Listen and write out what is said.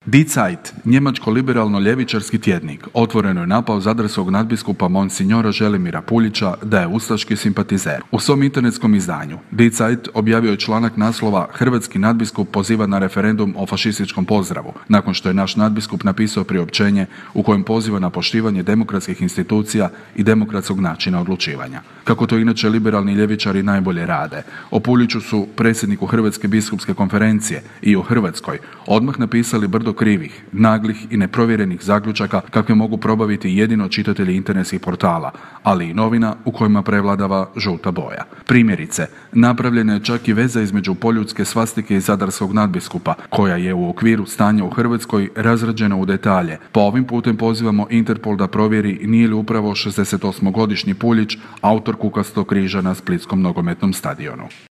Die Zeit, njemačko-liberalno-ljevičarski tjednik, otvoreno je napao zadarskog nadbiskupa Monsignora Želimira Puljića da je ustaški simpatizer. U svom internetskom izdanju Die Zeit objavio je članak naslova "Hrvatski nadbiskup poziva na referendum o fašističkom pozdravu", nakon što je naš nadbiskup napisao priopćenje u kojem poziva na poštivanje demokratskih institucija i demokratskog načina odlučivanja. Kako to inače liberalni ljevičari najbolje rade, o Puljiću su predsjedniku Hrvatske biskupske konferencije i u Hrvatskoj odmah napisali brdo krivih, naglih i neprovjerenih zaključaka kakve mogu probaviti jedino čitatelji internetskih portala, ali i novina u kojima prevladava žuta boja. Primjerice, napravljena je čak i veza između poljudske svastike i zadarskog nadbiskupa, koja je u okviru stanja u Hrvatskoj razrađena u detalje, pa ovim putem pozivamo Interpol da provjeri nije li upravo 68-godišnji Puljić autor kukastog križa na splitskom nogometnom stadionu.